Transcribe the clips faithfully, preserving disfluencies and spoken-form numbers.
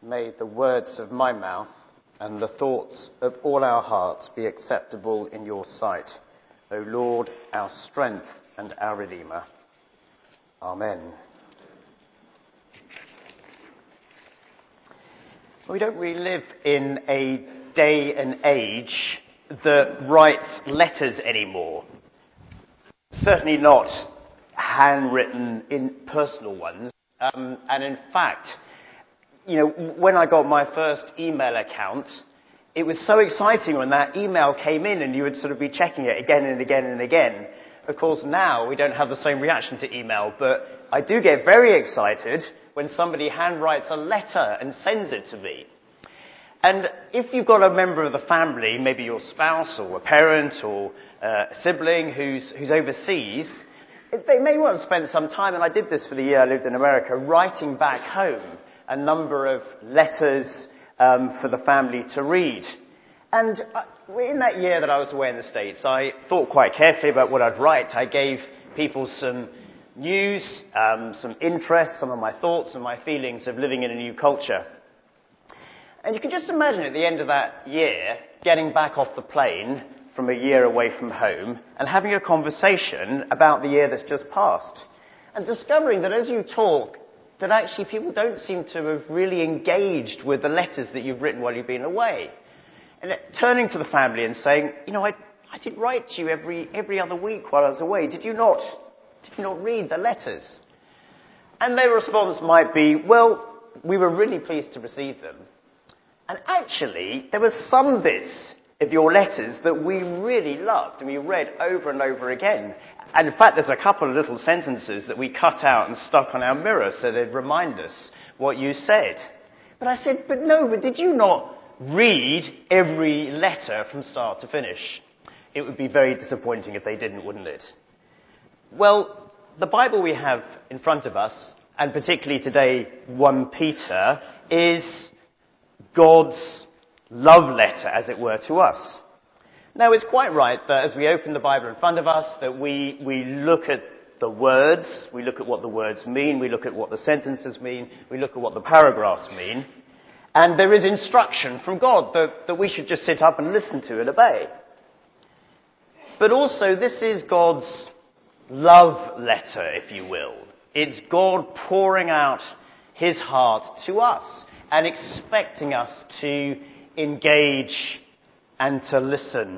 May the words of my mouth and the thoughts of all our hearts be acceptable in your sight, O Lord, our strength and our Redeemer. Amen. We don't really live in a day and age that writes letters anymore. Certainly not handwritten in personal ones. Um, and in fact, you know, when I got my first email account, it was so exciting when that email came in and you would sort of be checking it again and again and again. Of course, now we don't have the same reaction to email, but I do get very excited when somebody handwrites a letter and sends it to me. And if you've got a member of the family, maybe your spouse or a parent or uh, a sibling who's, who's overseas, they may well have spent some time, and I did this for the year I lived in America, writing back home a number of letters um, for the family to read. And uh, in that year that I was away in the States, I thought quite carefully about what I'd write. I gave people some news, um, some interest, some of my thoughts and my feelings of living in a new culture. And you can just imagine at the end of that year, getting back off the plane from a year away from home and having a conversation about the year that's just passed. And discovering that as you talk, that actually people don't seem to have really engaged with the letters that you've written while you've been away. And turning to the family and saying, you know, I, I did write to you every, every other week while I was away. Did you not, did you not read the letters? And their response might be, well, we were really pleased to receive them. And actually, there were some bits of your letters that we really loved and we read over and over again. And in fact, there's a couple of little sentences that we cut out and stuck on our mirror so they'd remind us what you said. But I said, but no, but did you not read every letter from start to finish? It would be very disappointing if they didn't, wouldn't it? Well, the Bible we have in front of us, and particularly today, First Peter, is God's love letter, as it were, to us. Now, it's quite right that as we open the Bible in front of us, that we, we look at the words, we look at what the words mean, we look at what the sentences mean, we look at what the paragraphs mean, and there is instruction from God that, that we should just sit up and listen to and obey. But also, this is God's love letter, if you will. It's God pouring out his heart to us and expecting us to engage and to listen.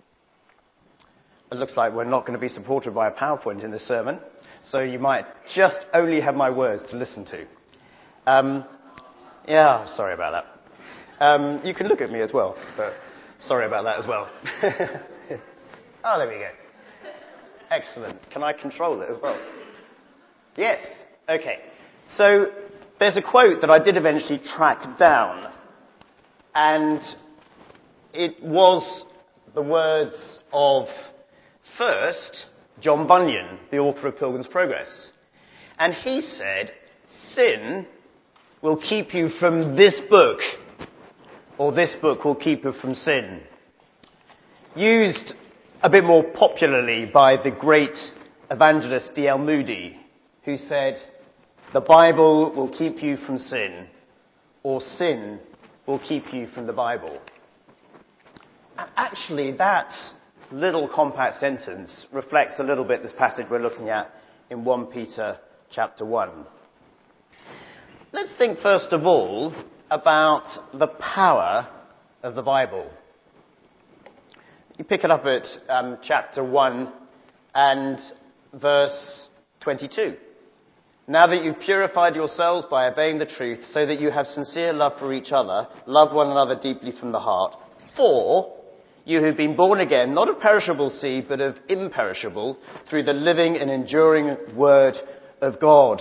It looks like we're not going to be supported by a PowerPoint in this sermon, so you might just only have my words to listen to. Um, yeah, sorry about that. Um, you can look at me as well, but sorry about that as well. Oh, there we go. Excellent. Can I control it as well? Yes. Okay. So there's a quote that I did eventually track down, and it was the words of, first, John Bunyan, the author of Pilgrim's Progress. And he said, sin will keep you from this book, or this book will keep you from sin. Used a bit more popularly by the great evangelist D L Moody, who said, the Bible will keep you from sin, or sin will keep you from the Bible. Actually, that little compact sentence reflects a little bit this passage we're looking at in First Peter chapter one. Let's think first of all about the power of the Bible. You pick it up at um, chapter one and verse twenty-two. Now that you've purified yourselves by obeying the truth, so that you have sincere love for each other, love one another deeply from the heart. For you who've been born again, not of perishable seed, but of imperishable, through the living and enduring word of God.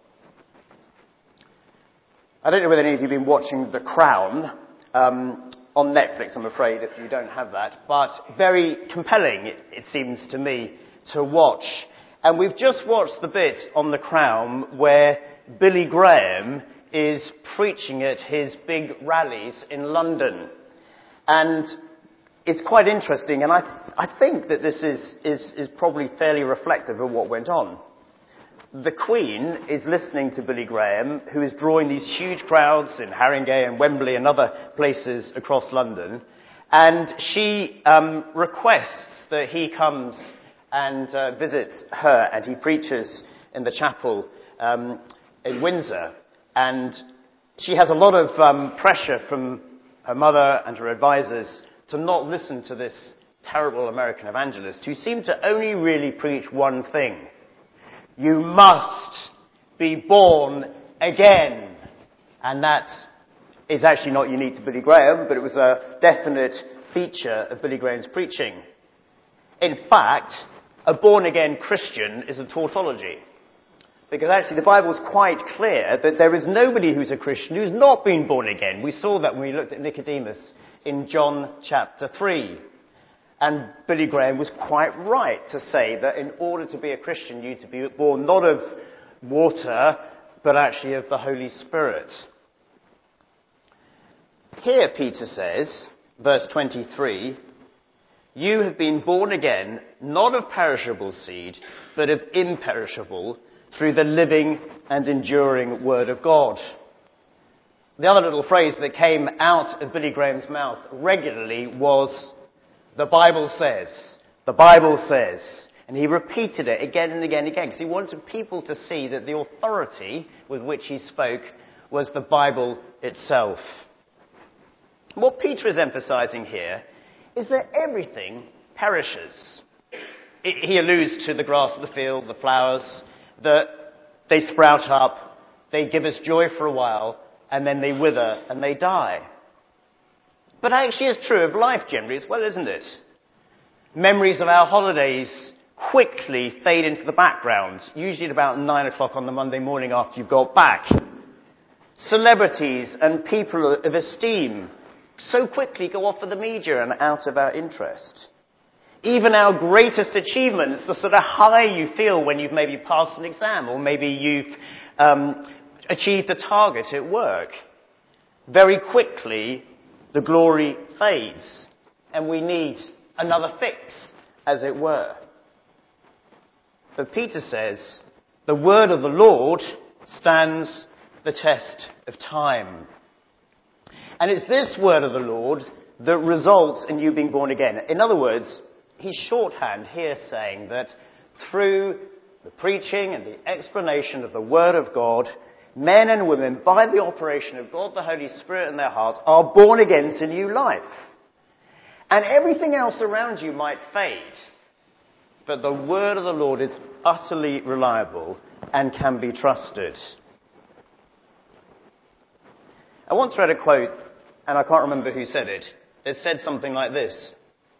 I don't know whether any of you have been watching The Crown um, on Netflix, I'm afraid, if you don't have that, but very compelling, it, it seems to me, to watch. And we've just watched the bit on The Crown where Billy Graham is preaching at his big rallies in London. And it's quite interesting, and I, I think that this is, is, is probably fairly reflective of what went on. the Queen is listening to Billy Graham, who is drawing these huge crowds in Haringey and Wembley and other places across London. And she um, requests that he comes and uh, visits her, and he preaches in the chapel um, in Windsor. And she has a lot of um, pressure from her mother and her advisors to not listen to this terrible American evangelist who seemed to only really preach one thing. You must be born again. And that is actually not unique to Billy Graham, but it was a definite feature of Billy Graham's preaching. In fact, a born-again Christian is a tautology. Because actually the Bible is quite clear that there is nobody who's a Christian who's not been born again. We saw that when we looked at Nicodemus in John chapter three. And Billy Graham was quite right to say that in order to be a Christian, you need to be born not of water, but actually of the Holy Spirit. Here Peter says, verse twenty-three, you have been born again, not of perishable seed, but of imperishable, through the living and enduring Word of God. The other little phrase that came out of Billy Graham's mouth regularly was, the Bible says, the Bible says. And he repeated it again and again and again because he wanted people to see that the authority with which he spoke was the Bible itself. What Peter is emphasizing here is that everything perishes. He alludes to the grass of the field, the flowers, that they sprout up, they give us joy for a while, and then they wither and they die. But actually it's true of life generally as well, isn't it? Memories of our holidays quickly fade into the background, usually at about nine o'clock on the Monday morning after you've got back. Celebrities and people of esteem so quickly go off of the media and out of our interest. Even our greatest achievements, the sort of high you feel when you've maybe passed an exam or maybe you've um, achieved a target at work, very quickly the glory fades and we need another fix, as it were. But Peter says, the word of the Lord stands the test of time. And it's this word of the Lord that results in you being born again. In other words, he's shorthand here saying that through the preaching and the explanation of the Word of God, men and women, by the operation of God the Holy Spirit in their hearts, are born again to new life. And everything else around you might fade, but the Word of the Lord is utterly reliable and can be trusted. I once read a quote, and I can't remember who said it. It said something like this.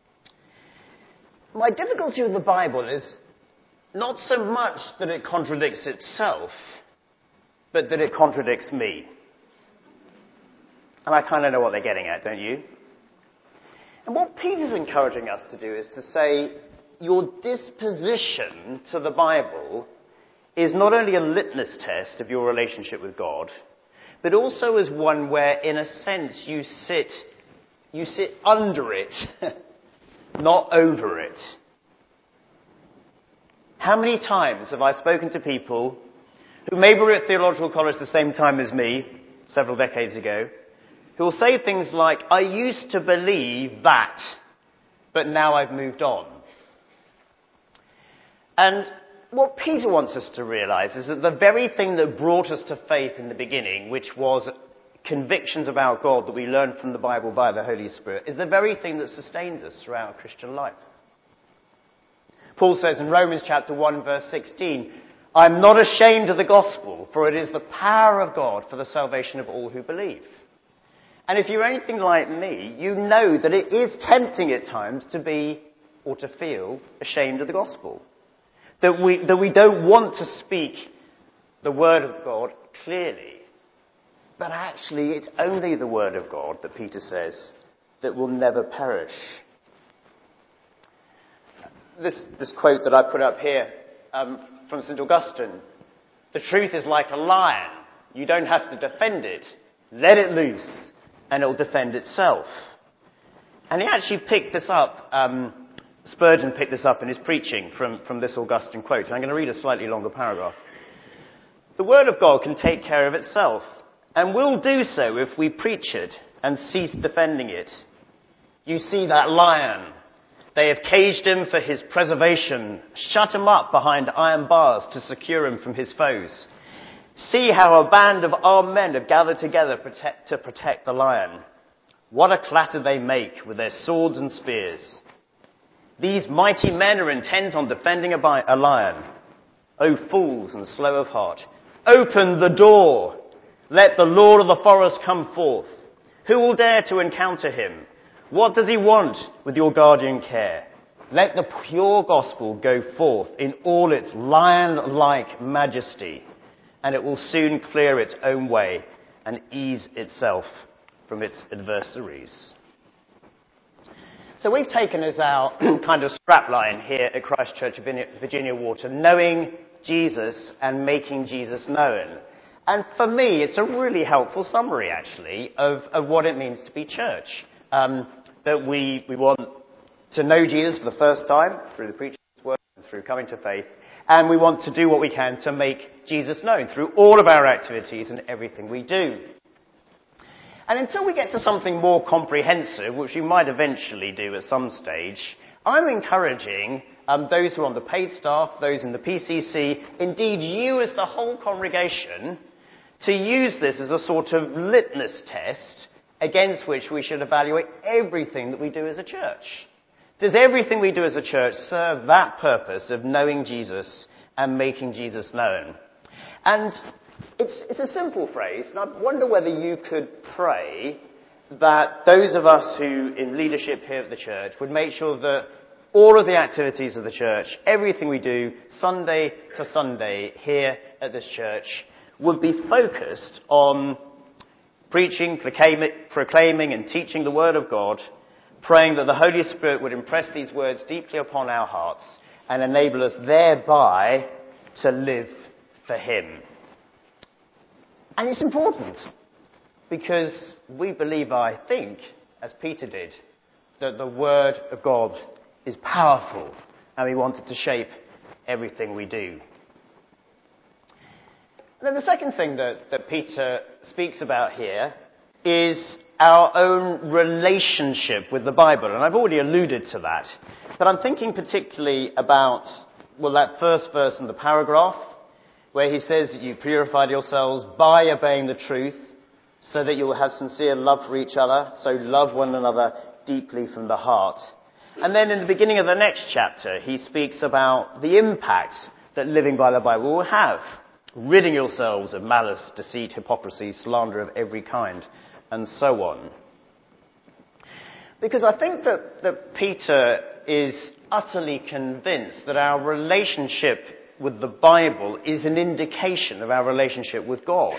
My difficulty with the Bible is not so much that it contradicts itself, but that it contradicts me. And I kind of know what they're getting at, don't you? And what Peter's encouraging us to do is to say, your disposition to the Bible is not only a litmus test of your relationship with God, but also is one where, in a sense, you sit, you sit under it, not over it. How many times have I spoken to people who maybe were at theological college the same time as me, several decades ago, who will say things like, I used to believe that, but now I've moved on. And what Peter wants us to realize is that the very thing that brought us to faith in the beginning, which was convictions about God that we learned from the Bible by the Holy Spirit, is the very thing that sustains us throughout our Christian life. Paul says in Romans chapter one, verse sixteen, I'm not ashamed of the gospel, for it is the power of God for the salvation of all who believe. And if you're anything like me, you know that it is tempting at times to be, or to feel, ashamed of the gospel. That we, that we don't want to speak the word of God clearly. But actually, it's only the word of God, that Peter says, that will never perish. This, this quote that I put up here um, from Saint Augustine, the truth is like a lion. You don't have to defend it. Let it loose, and it will defend itself. And he actually picked this up, um, Spurgeon picked this up in his preaching from, from this Augustine quote. And I'm going to read a slightly longer paragraph. The Word of God can take care of itself, and will do so if we preach it and cease defending it. You see that lion. They have caged him for his preservation, shut him up behind iron bars to secure him from his foes. See how a band of armed men have gathered together protect, to protect the lion. What a clatter they make with their swords and spears. These mighty men are intent on defending a, bi- a lion. O fools and slow of heart, open the door. Let the Lord of the forest come forth. Who will dare to encounter him? What does he want with your guardian care? Let the pure gospel go forth in all its lion-like majesty, and it will soon clear its own way and ease itself from its adversaries. So we've taken as our kind of strapline here at Christ Church of Virginia Water, knowing Jesus and making Jesus known. And for me, it's a really helpful summary, actually, of, of what it means to be church. Um, that we, we want to know Jesus for the first time through the preaching of his word and through coming to faith. And we want to do what we can to make Jesus known through all of our activities and everything we do. And until we get to something more comprehensive, which we might eventually do at some stage, I'm encouraging um, those who are on the paid staff, those in the P C C, indeed you as the whole congregation, to use this as a sort of litmus test against which we should evaluate everything that we do as a church. Does everything we do as a church serve that purpose of knowing Jesus and making Jesus known? And it's, it's a simple phrase, and I wonder whether you could pray that those of us who in leadership here at the church would make sure that all of the activities of the church, everything we do, Sunday to Sunday here at this church, would be focused on preaching, proclaiming and teaching the Word of God, praying that the Holy Spirit would impress these words deeply upon our hearts and enable us thereby to live for Him. And it's important because we believe, I think, as Peter did, that the Word of God is powerful and we want it to shape everything we do. And then the second thing that, that Peter speaks about here is our own relationship with the Bible. And I've already alluded to that. But I'm thinking particularly about, well, that first verse in the paragraph, where he says that you purified yourselves by obeying the truth, so that you will have sincere love for each other, so love one another deeply from the heart. And then in the beginning of the next chapter, he speaks about the impact that living by the Bible will have. Ridding yourselves of malice, deceit, hypocrisy, slander of every kind, and so on. Because I think that, that Peter is utterly convinced that our relationship with the Bible is an indication of our relationship with God.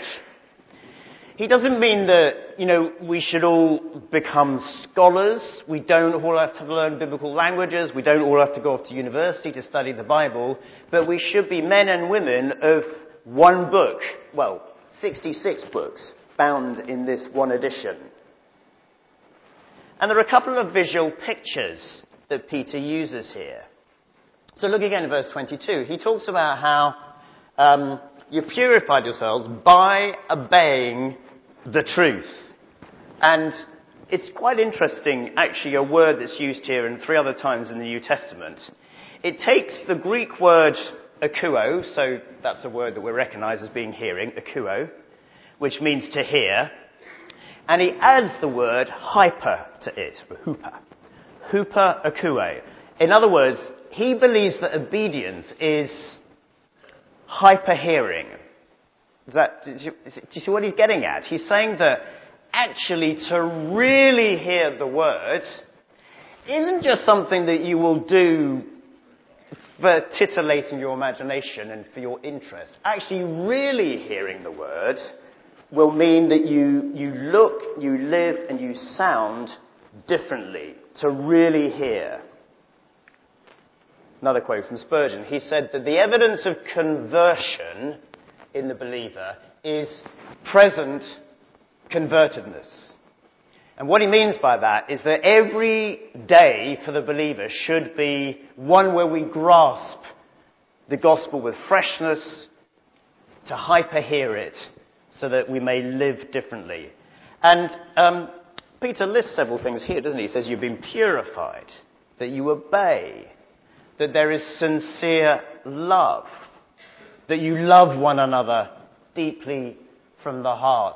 He doesn't mean that, you know, we should all become scholars. We don't all have to learn biblical languages. We don't all have to go off to university to study the Bible. But we should be men and women of one book, well, sixty-six books, bound in this one edition. And there are a couple of visual pictures that Peter uses here. So look again at verse twenty-two. He talks about how um, you purified yourselves by obeying the truth. And it's quite interesting, actually, a word that's used here and three other times in the New Testament. It takes the Greek word akuo, so that's a word that we recognize as being hearing, akuo, which means to hear, and he adds the word hyper to it, or hooper. Hooper akuo. In other words, he believes that obedience is hyper hearing. Is that, do you, do you see what he's getting at? He's saying that actually to really hear the word isn't just something that you will do for titillating your imagination and for your interest. Actually, really hearing the word will mean that you, you look, you live, and you sound differently. To really hear. Another quote from Spurgeon. He said that the evidence of conversion in the believer is present convertedness. And what he means by that is that every day for the believer should be one where we grasp the gospel with freshness to hyper-hear it so that we may live differently. And um, Peter lists several things here, doesn't he? He says you've been purified, that you obey, that there is sincere love, that you love one another deeply from the heart.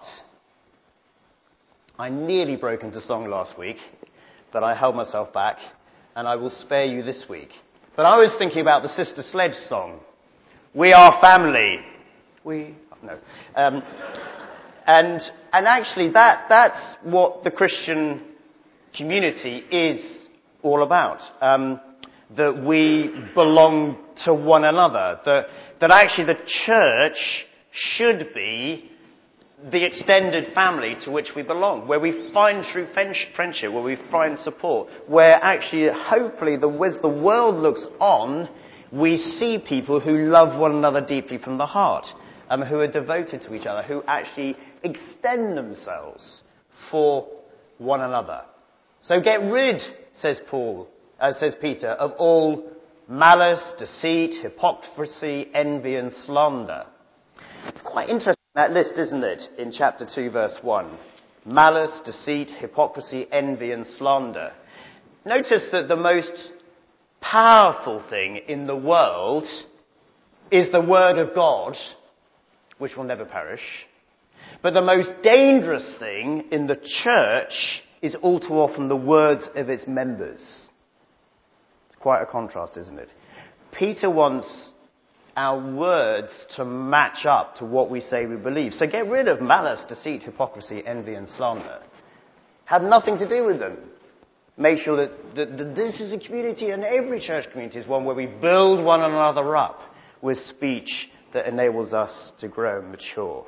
I nearly broke into song last week, but I held myself back, and I will spare you this week. But I was thinking about the Sister Sledge song, We Are Family. We, no. Um, and, and actually that, that's what the Christian community is all about. Um, that we belong to one another. That, that actually the church should be the extended family to which we belong, where we find true friendship, where we find support, where actually, hopefully, the, as the world looks on, we see people who love one another deeply from the heart, um, who are devoted to each other, who actually extend themselves for one another. So get rid, says Paul, uh, says Peter, of all malice, deceit, hypocrisy, envy, and slander. It's quite interesting, that list, isn't it, in chapter two, verse one. Malice, deceit, hypocrisy, envy, and slander. Notice that the most powerful thing in the world is the word of God, which will never perish. But the most dangerous thing in the church is all too often the words of its members. It's quite a contrast, isn't it? Peter wants our words to match up to what we say we believe. So get rid of malice, deceit, hypocrisy, envy, and slander. Have nothing to do with them. Make sure that, that, that this is a community, and every church community is one where we build one another up with speech that enables us to grow and mature.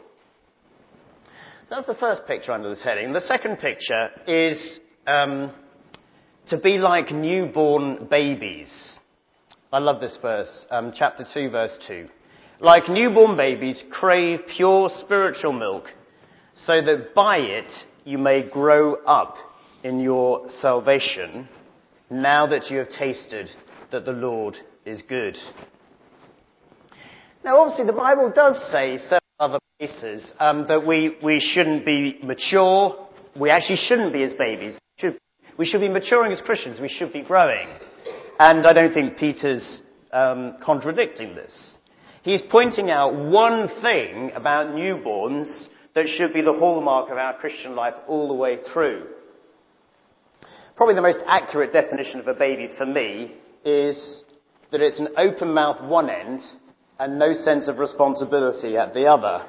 So that's the first picture under this heading. The second picture is um, to be like newborn babies. I love this verse, um, chapter two, verse two. Like newborn babies, crave pure spiritual milk, so that by it you may grow up in your salvation, now that you have tasted that the Lord is good. Now, obviously, the Bible does say several other places um, that we, we shouldn't be mature. We actually shouldn't be as babies. Should, we should be maturing as Christians. We should be growing. And I don't think Peter's um, contradicting this. He's pointing out one thing about newborns that should be the hallmark of our Christian life all the way through. Probably the most accurate definition of a baby for me is that it's an open mouth one end and no sense of responsibility at the other.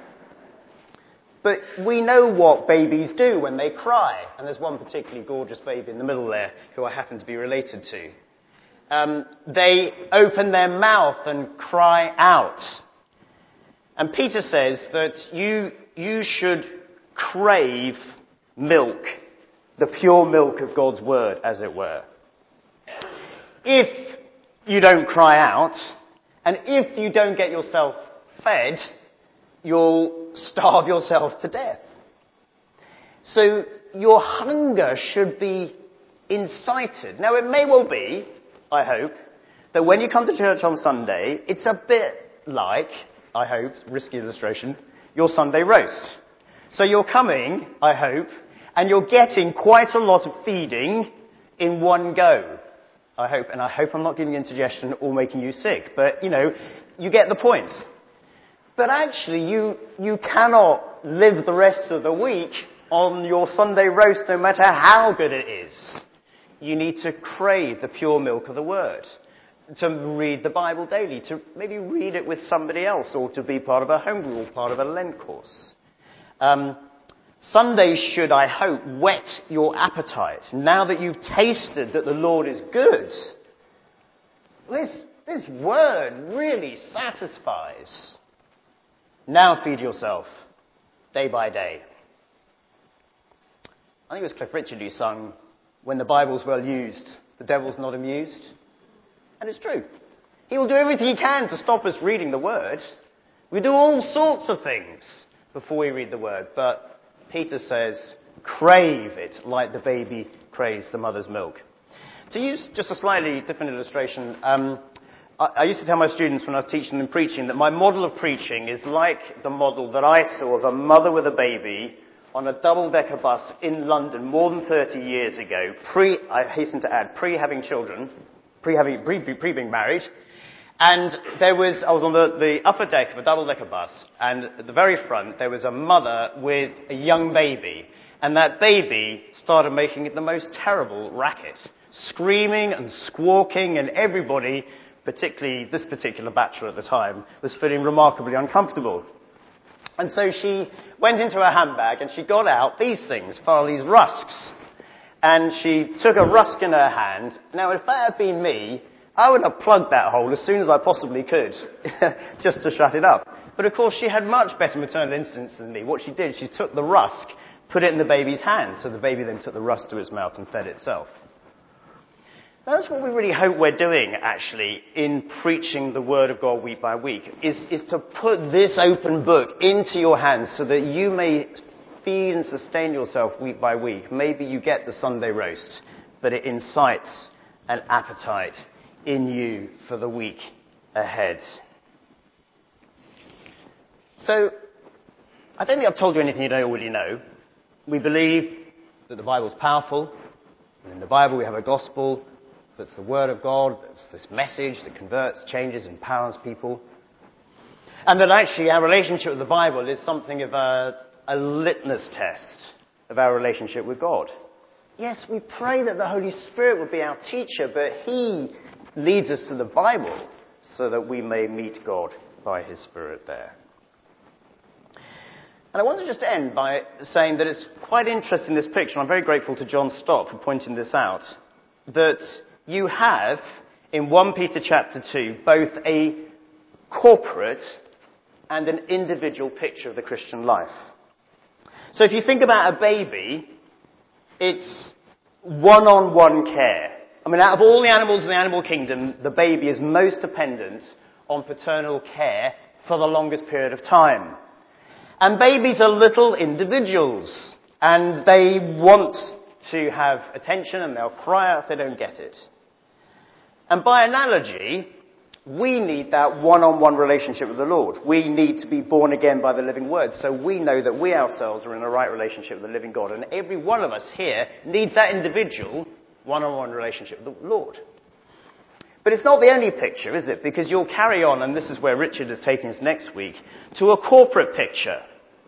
But we know what babies do when they cry. And there's one particularly gorgeous baby in the middle there who I happen to be related to. Um, they open their mouth and cry out. And Peter says that you, you should crave milk, the pure milk of God's word, as it were. If you don't cry out, and if you don't get yourself fed, you'll starve yourself to death. So your hunger should be incited. Now, it may well be, I hope, that when you come to church on Sunday, it's a bit like, I hope, risky illustration, your Sunday roast. So you're coming, I hope, and you're getting quite a lot of feeding in one go. I hope, and I hope I'm not giving you indigestion or making you sick, but, you know, you get the point. But actually, you, you cannot live the rest of the week on your Sunday roast, no matter how good it is. You need to crave the pure milk of the Word, to read the Bible daily, to maybe read it with somebody else, or to be part of a home group or part of a Lent course. Um, Sundays should, I hope, whet your appetite. Now that you've tasted that the Lord is good, this, this Word really satisfies. Now feed yourself, day by day. I think it was Cliff Richard who sung, "When the Bible's well used, the devil's not amused." And it's true. He will do everything he can to stop us reading the Word. We do all sorts of things before we read the Word, but Peter says, crave it like the baby craves the mother's milk. To use just a slightly different illustration, um, I, I used to tell my students when I was teaching them preaching that my model of preaching is like the model that I saw of a mother with a baby on a double-decker bus in London more than thirty years ago, pre, I hasten to add, pre-having children, pre-having, pre, pre being married. And there was, I was on the, the upper deck of a double-decker bus, and at the very front there was a mother with a young baby. And that baby started making the most terrible racket, screaming and squawking, and everybody, particularly this particular bachelor at the time, was feeling remarkably uncomfortable. And so she went into her handbag and she got out these things, Farley's rusks. And she took a rusk in her hand. Now, if that had been me, I would have plugged that hole as soon as I possibly could, just to shut it up. But of course, she had much better maternal instincts than me. What she did, she took the rusk, put it in the baby's hand, so the baby then took the rusk to its mouth and fed itself. That's what we really hope we're doing, actually, in preaching the Word of God week by week, is, is to put this open book into your hands so that you may feed and sustain yourself week by week. Maybe you get the Sunday roast, but it incites an appetite in you for the week ahead. So, I don't think I've told you anything you don't already know. We believe that the Bible is powerful, and in the Bible we have a gospel that's the Word of God, that's this message that converts, changes, empowers people. And that actually our relationship with the Bible is something of a, a litmus test of our relationship with God. Yes, we pray that the Holy Spirit would be our teacher, but He leads us to the Bible so that we may meet God by His Spirit there. And I want to just end by saying that it's quite interesting, this picture, and I'm very grateful to John Stott for pointing this out, that you have, in First Peter chapter two, both a corporate and an individual picture of the Christian life. So if you think about a baby, it's one-on-one care. I mean, out of all the animals in the animal kingdom, the baby is most dependent on paternal care for the longest period of time. And babies are little individuals, and they want to have attention, and they'll cry out if they don't get it. And by analogy, we need that one-on-one relationship with the Lord. We need to be born again by the living word, so we know that we ourselves are in a right relationship with the living God. And every one of us here needs that individual one-on-one relationship with the Lord. But it's not the only picture, is it? Because you'll carry on, and this is where Richard is taking us next week, to a corporate picture,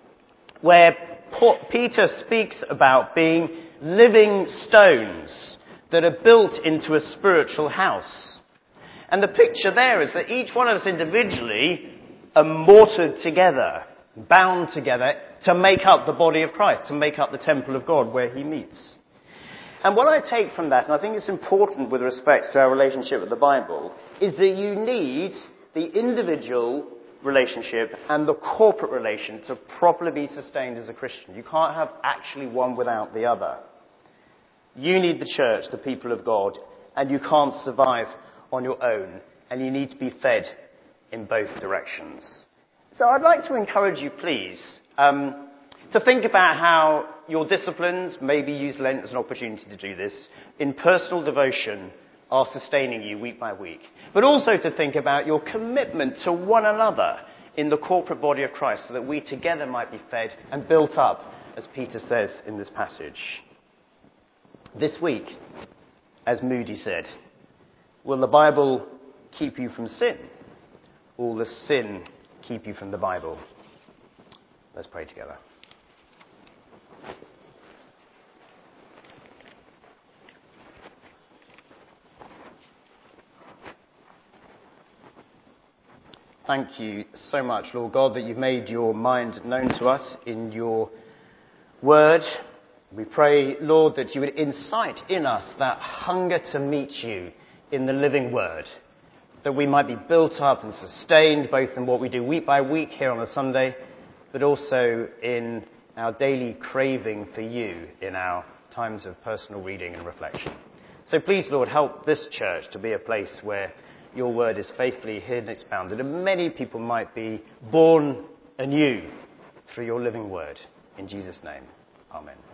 where Peter speaks about being living stones that are built into a spiritual house. And the picture there is that each one of us individually are mortared together, bound together, to make up the body of Christ, to make up the temple of God where He meets. And what I take from that, and I think it's important with respect to our relationship with the Bible, is that you need the individual relationship and the corporate relation to properly be sustained as a Christian. You can't have actually one without the other. You need the church, the people of God, and you can't survive on your own, and you need to be fed in both directions. So I'd like to encourage you, please, um, to think about how your disciplines, maybe use Lent as an opportunity to do this, in personal devotion are sustaining you week by week. But also to think about your commitment to one another in the corporate body of Christ so that we together might be fed and built up, as Peter says in this passage. This week, as Moody said, will the Bible keep you from sin? Or will the sin keep you from the Bible? Let's pray together. Thank you so much, Lord God, that you've made your mind known to us in your word. We pray, Lord, that you would incite in us that hunger to meet you in the living word, that we might be built up and sustained both in what we do week by week here on a Sunday, but also in our daily craving for you in our times of personal reading and reflection. So please, Lord, help this church to be a place where your word is faithfully hid and expounded, and many people might be born anew through your living word. In Jesus' name, amen.